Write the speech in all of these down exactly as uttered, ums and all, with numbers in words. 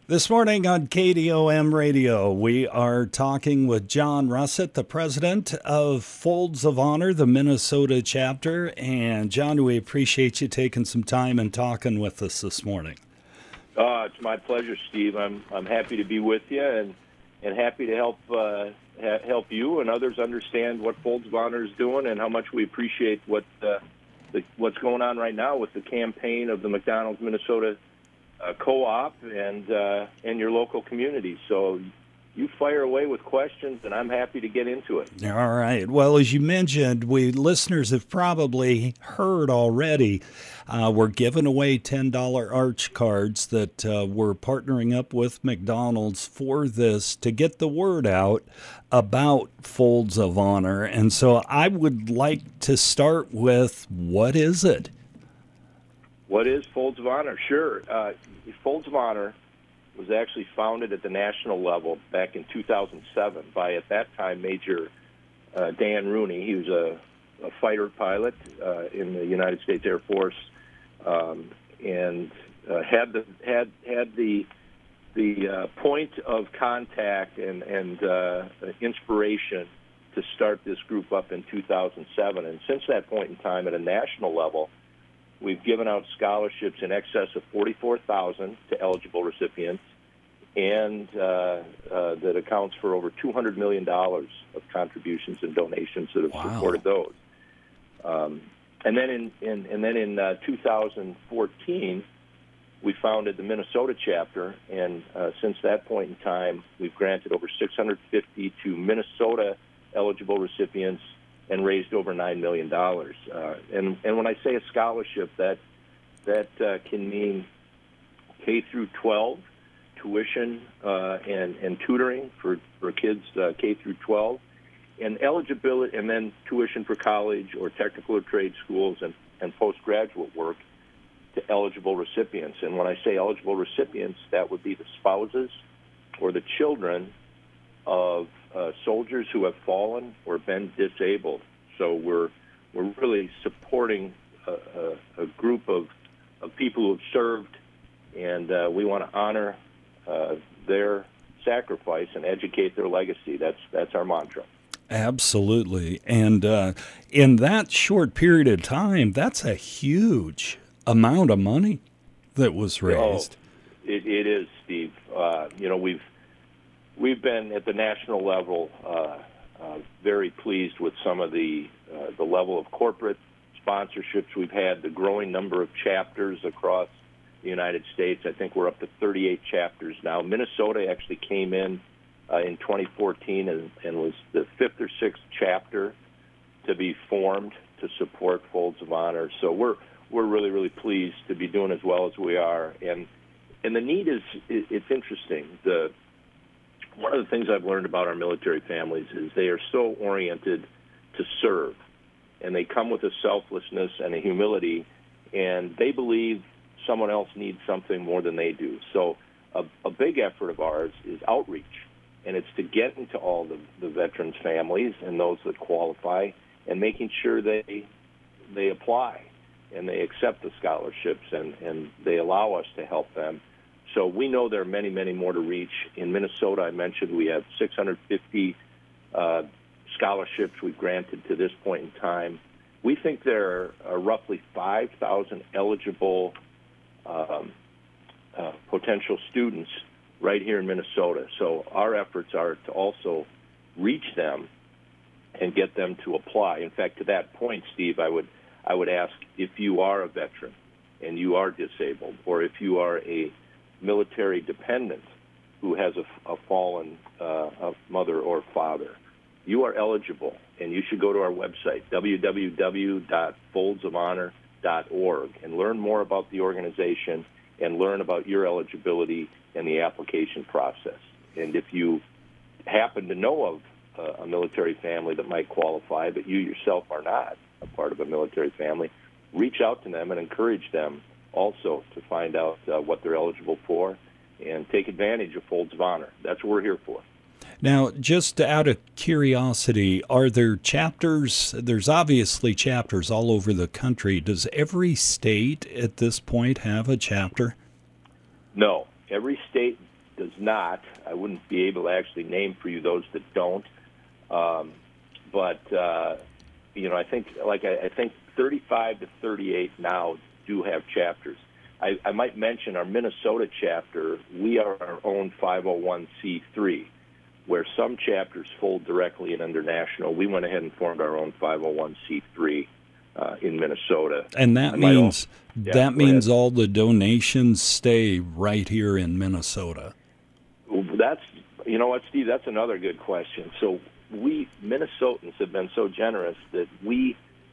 This morning on K D O M Radio, we are talking with John Russett, the president of Folds of Honor, the Minnesota chapter. And John, we appreciate you taking some time and talking with us this morning. Uh, it's my pleasure, Steve. I'm I'm happy to be with you and and happy to help uh, ha- help you and others understand what Folds of Honor is doing and how much we appreciate what uh, the, what's going on right now with the campaign of the McDonald's Minnesota Uh, co-op and uh, and your local community. So you fire away with questions, and I'm happy to get into it. All right. Well, as you mentioned, we listeners have probably heard already. Uh, we're giving away ten dollars Arch cards that uh, we're partnering up with McDonald's for this to get the word out about Folds of Honor. And so I would like to start with, what is it? What is Folds of Honor? Sure. Uh, Folds of Honor was actually founded at the national level back in two thousand seven by, at that time, Major uh, Dan Rooney. He was a, a fighter pilot uh, in the United States Air Force, um, and uh, had the had had the the uh, point of contact and and uh, inspiration to start this group up in two thousand seven. And since that point in time, at a national level, we've given out scholarships in excess of forty-four thousand to eligible recipients, and uh, uh, that accounts for over two hundred million dollars of contributions and donations that have Wow. supported those. Um, and then in, in and then in uh, two thousand fourteen, we founded the Minnesota chapter, and uh, since that point in time, we've granted over six hundred fifty to Minnesota eligible recipients and raised over nine million dollars. Uh, and, and when I say a scholarship, that that uh, can mean K through twelve tuition uh, and, and tutoring for, for kids uh, K through twelve, and eligibility, and then tuition for college or technical or trade schools and, and postgraduate work to eligible recipients. And when I say eligible recipients, that would be the spouses or the children of uh, soldiers who have fallen or been disabled. So we're we're really supporting a, a, a group of, of people who have served, and uh, we want to honor uh, their sacrifice and educate their legacy. That's that's our mantra. Absolutely. And uh, in that short period of time, that's a huge amount of money that was raised. Oh, it, it is, Steve. Uh, you know, we've We've been at the national level uh, uh, very pleased with some of the uh, the level of corporate sponsorships we've had, the growing number of chapters across the United States. I think we're up to thirty-eight chapters now. Minnesota actually came in uh, in twenty fourteen and, and was the fifth or sixth chapter to be formed to support Folds of Honor. So we're we're really really pleased to be doing as well as we are. And and the need is it, it's interesting. The One of the things I've learned about our military families is they are so oriented to serve, and they come with a selflessness and a humility, and they believe someone else needs something more than they do. So a, a big effort of ours is outreach, and it's to get into all the, the veterans' families and those that qualify, and making sure they they apply and they accept the scholarships, and, and they allow us to help them. So we know there are many, many more to reach. In Minnesota, I mentioned we have six hundred fifty uh, scholarships we've granted to this point in time. We think there are roughly five thousand eligible um, uh, potential students right here in Minnesota. So our efforts are to also reach them and get them to apply. In fact, to that point, Steve, I would I would ask, if you are a veteran and you are disabled, or if you are a military dependent who has a, a fallen uh, a mother or father, you are eligible, and you should go to our website, w w w dot folds of honor dot org, and learn more about the organization and learn about your eligibility and the application process. And if you happen to know of uh, a military family that might qualify, but you yourself are not a part of a military family, reach out to them and encourage them also to find out uh, what they're eligible for and take advantage of Folds of Honor. That's what we're here for. Now, just out of curiosity, are there chapters? There's obviously chapters all over the country. Does every state at this point have a chapter? No. Every state does not. I wouldn't be able to actually name for you those that don't. Um, but uh, you know, I think like I, I think thirty-five to thirty-eight now do have chapters. I, I might mention our Minnesota chapter. We are our own five oh one c three, where some chapters fold directly in under national. We went ahead and formed our own five oh one c three uh, in Minnesota. And that I might means also- yeah, that go means ahead. all the donations stay right here in Minnesota. That's, you know what, Steve, that's another good question. So we Minnesotans have been so generous that we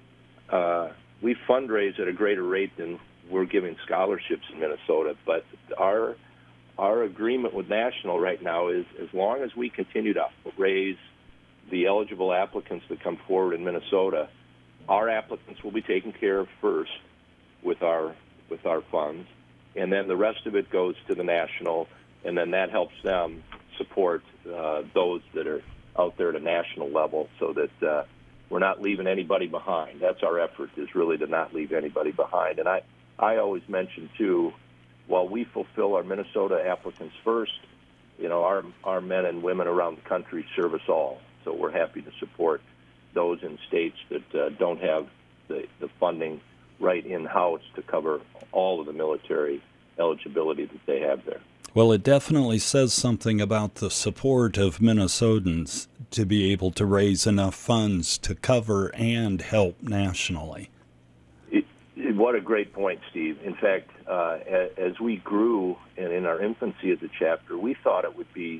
uh, we fundraise at a greater rate than we're giving scholarships in Minnesota. But our our agreement with National right now is as long as we continue to raise the eligible applicants that come forward in Minnesota, our applicants will be taken care of first with our with our funds, and then the rest of it goes to the National, and then that helps them support uh, those that are out there at a national level, so that uh, we're not leaving anybody behind. That's our effort, is really to not leave anybody behind. And I, I always mention too, while we fulfill our Minnesota applicants first, you know, our our men and women around the country serve us all. So we're happy to support those in states that uh, don't have the, the funding right in-house to cover all of the military eligibility that they have there. Well, it definitely says something about the support of Minnesotans to be able to raise enough funds to cover and help nationally. It, it, what a great point, Steve. In fact, uh, as, as we grew and in our infancy as a chapter, we thought it would be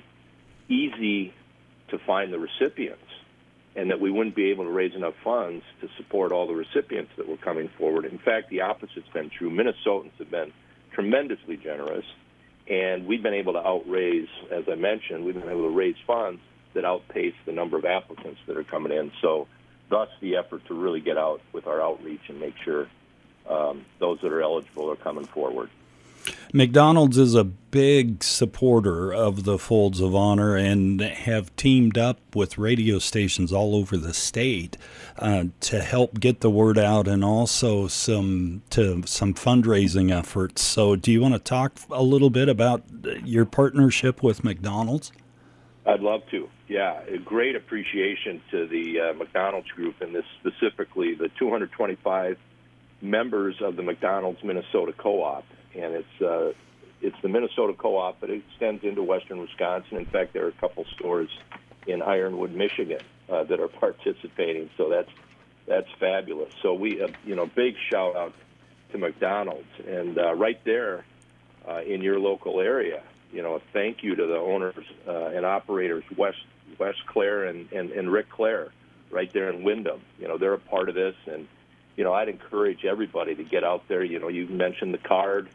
easy to find the recipients and that we wouldn't be able to raise enough funds to support all the recipients that were coming forward. In fact, the opposite's been true. Minnesotans have been tremendously generous, and we've been able to outraise, as I mentioned, we've been able to raise funds that outpace the number of applicants that are coming in. So thus the effort to really get out with our outreach and make sure um, those that are eligible are coming forward. McDonald's is a big supporter of the Folds of Honor and have teamed up with radio stations all over the state uh, to help get the word out, and also some to some fundraising efforts. So do you want to talk a little bit about your partnership with McDonald's? I'd love to. Yeah, a great appreciation to the uh, McDonald's group, and this specifically the two hundred twenty-five members of the McDonald's Minnesota Co-op. And it's uh, it's the Minnesota Co-op, but it extends into western Wisconsin. In fact, there are a couple stores in Ironwood, Michigan, uh, that are participating. So that's that's fabulous. So we, uh, you know, big shout out to McDonald's, and uh, right there uh, in your local area, you know, a thank you to the owners uh, and operators, Wes Wes Clare and, and and Rick Clare, right there in Windham. You know, they're a part of this, and you know, I'd encourage everybody to get out there. You know, you mentioned the card.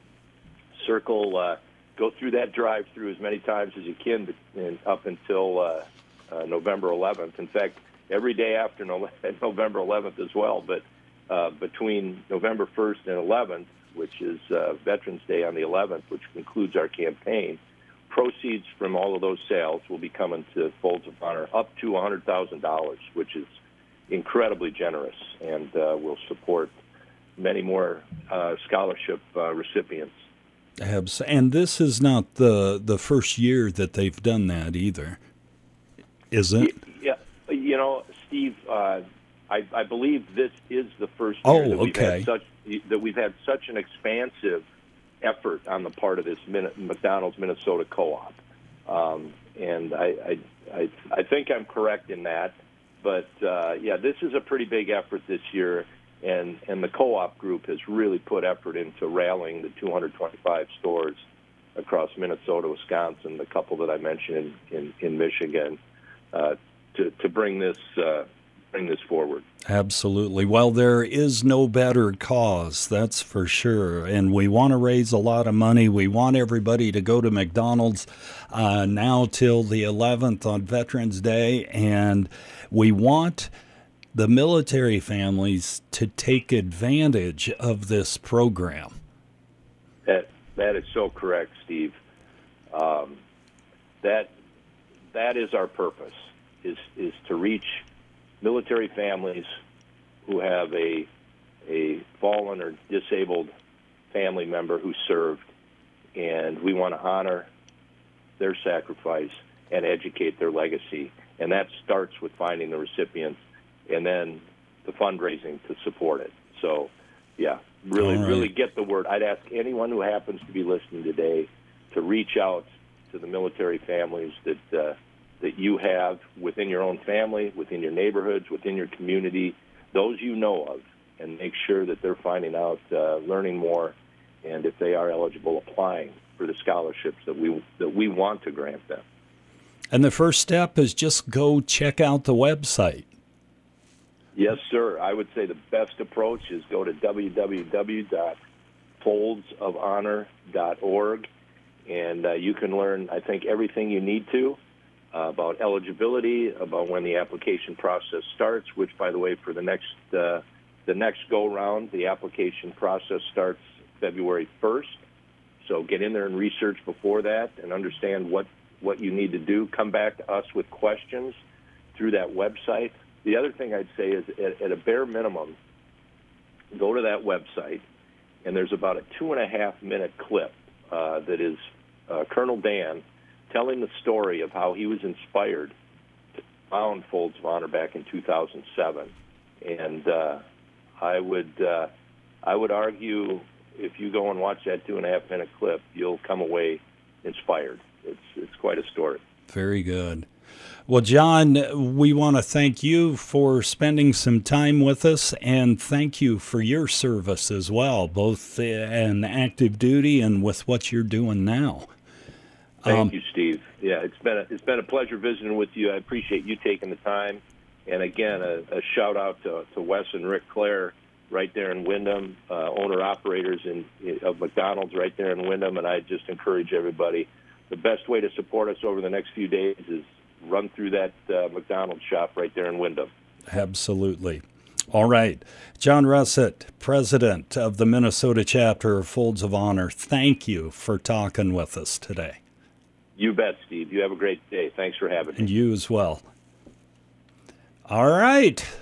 Circle, uh, go through that drive-through as many times as you can, and up until uh, uh, November eleventh. In fact, every day after no- November eleventh as well. But uh, between November first and eleventh, which is uh, Veterans Day on the eleventh, which concludes our campaign, proceeds from all of those sales will be coming to Folds of Honor, up to one hundred thousand dollars, which is incredibly generous, and uh, will support many more uh, scholarship uh, recipients. And this is not the the first year that they've done that either, is it? Yeah, you know, Steve, uh, I, I believe this is the first year oh, that we've okay. had such that we've had such an expansive effort on the part of this Min- McDonald's Minnesota Co-op, um, and I, I I I think I'm correct in that. But uh, yeah, this is a pretty big effort this year. And, and the co-op group has really put effort into rallying the two hundred twenty-five stores across Minnesota, Wisconsin, the couple that I mentioned in, in, in Michigan, uh, to, to bring this uh, bring this forward. Absolutely. Well, there is no better cause, that's for sure. And we want to raise a lot of money. We want everybody to go to McDonald's uh, now till the eleventh on Veterans Day. And we want the military families to take advantage of this program. That that is so correct, Steve. Um, that that is our purpose, is is to reach military families who have a a fallen or disabled family member who served, and we want to honor their sacrifice and educate their legacy. And that starts with finding the recipients and then the fundraising to support it. So, yeah, really, right. really get the word. I'd ask anyone who happens to be listening today to reach out to the military families that uh, that you have within your own family, within your neighborhoods, within your community, those you know of, and make sure that they're finding out, uh, learning more, and if they are eligible, applying for the scholarships that we that we want to grant them. And the first step is just go check out the website. Yes, sir. I would say the best approach is go to w w w dot folds of honor dot org, and uh, you can learn, I think, everything you need to uh, about eligibility, about when the application process starts, which, by the way, for the next uh, the next go-round, the application process starts February first. So get in there and research before that and understand what, what you need to do. Come back to us with questions through that website. The other thing I'd say is, at, at a bare minimum, go to that website, and there's about a two-and-a-half-minute clip uh, that is uh, Colonel Dan telling the story of how he was inspired to found Folds of Honor back in two thousand seven. And uh, I would uh, I would argue, if you go and watch that two-and-a-half-minute clip, you'll come away inspired. It's it's quite a story. Very good. Well, John, we want to thank you for spending some time with us, and thank you for your service as well, both in active duty and with what you're doing now. Thank um, you, Steve. Yeah, it's been a, it's been a pleasure visiting with you. I appreciate you taking the time. And again, a, a shout out to, to Wes and Rick Clare right there in Windham, uh, owner-operators in, of McDonald's right there in Windham. And I just encourage everybody, the best way to support us over the next few days is run through that uh, McDonald's shop right there in Windham. Absolutely. All right. John Russett, president of the Minnesota chapter of Folds of Honor, thank you for talking with us today. You bet, Steve. You have a great day. Thanks for having me. And you as well. All right.